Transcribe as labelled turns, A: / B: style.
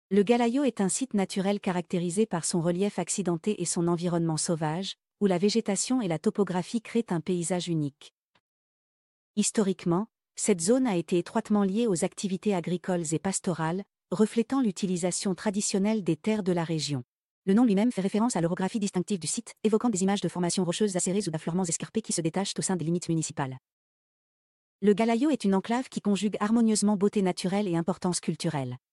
A: Le Galayo est un site naturel caractérisé par son relief accidenté et son environnement sauvage, où la végétation et la topographie créent un paysage unique. Historiquement, cette zone a été étroitement liée aux activités agricoles et pastorales, reflétant l'utilisation traditionnelle des terres de la région. Le nom lui-même fait référence à l'orographie distinctive du site, évoquant des images de formations rocheuses acérées ou d'affleurements escarpés qui se détachent au sein des limites municipales. Le Galayo est une enclave qui conjugue harmonieusement beauté naturelle et importance culturelle.